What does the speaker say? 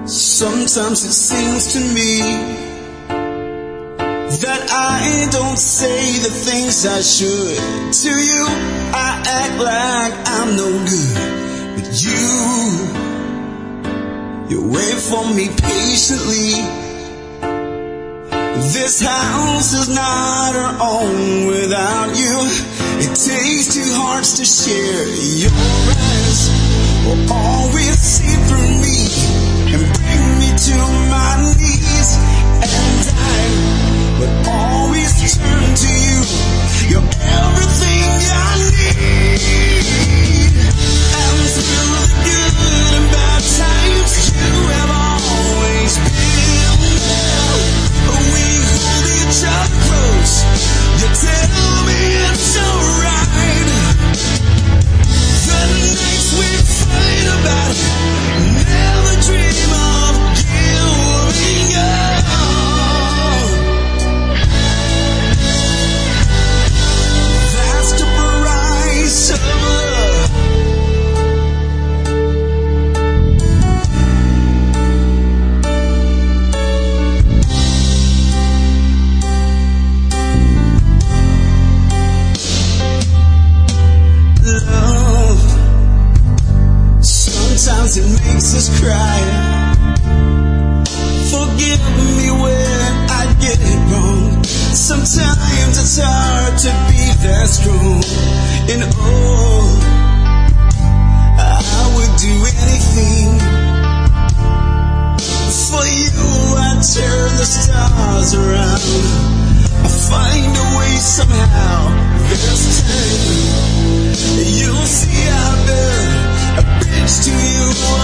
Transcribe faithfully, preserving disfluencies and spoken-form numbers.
Sometimes it seems to me that I don't say the things I should. To you, I act like I'm no good. But you, you wait for me patiently. This house is not our own without you. It takes two hearts to share. Your eyes will always see through me and bring me to my knees. And I would always turn to you. You're everything I need. And through the good and bad times, you have always been there. We hold each other close. You tell me it's alright. The nights we fight about, never dream of giving up. That's the price of love. Love, sometimes it makes us cry. Forgive me when I get it wrong. Sometimes it's hard to be that strong. And oh, I would do anything for you. I turn the stars around. I find a way somehow this time. You'll see out there a bridge to you.